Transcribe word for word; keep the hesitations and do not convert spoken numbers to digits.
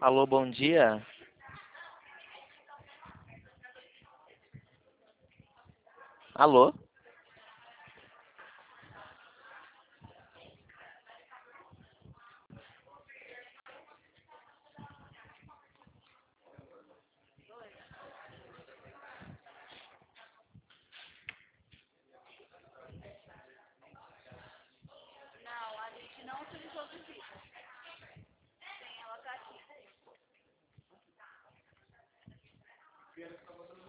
Alô, bom dia. Alô? Não, a gente não utilizou visita. Sim, ela tá aqui.